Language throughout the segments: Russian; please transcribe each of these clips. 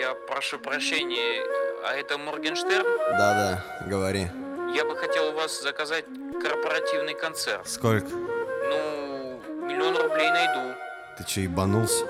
Я прошу прощения, а это Моргенштерн? Да-да, говори. Я бы хотел у вас заказать корпоративный концерт. Сколько? Ну, 1 000 000 рублей найду. Ты че, ебанулся?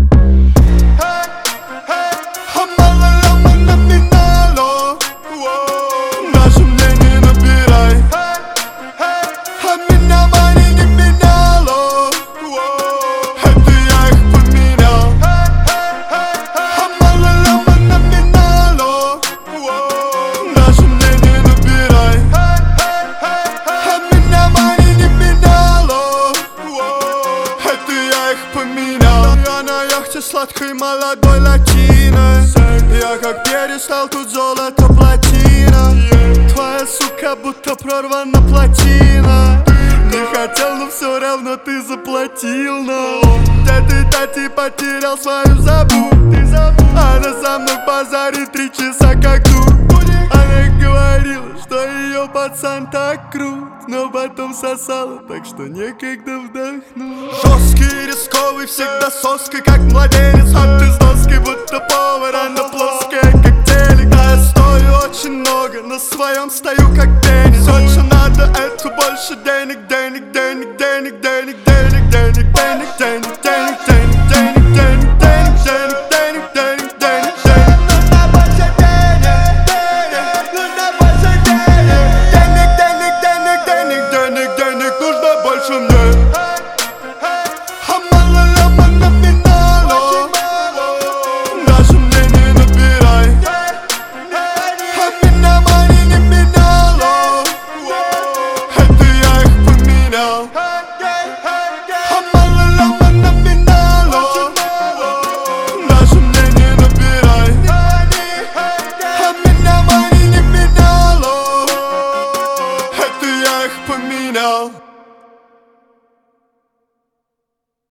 Я на яхте сладкой молодой латиной. Я как перестал, тут золото плотина. Твоя сука будто прорвана плотина. Не хотел, но все равно ты заплатил, но ты потерял свою забу. Она со мной в базаре 3 часа как дур. Она говорила, что ее пацан так крут, но потом сосала, так что некогда вдохнуть. Жесткий, рисковый, всегда соской, как младенец. А ты с доской, будто повар, она плоская, как телек. Да, я стою очень много, на своем стою, как теннис. Все, что надо, это больше денег, денег, денег, денег, денег, денег, денег, денег, денег, денег, денег, денег, денег, денег, денег, денег, денег. Поменял.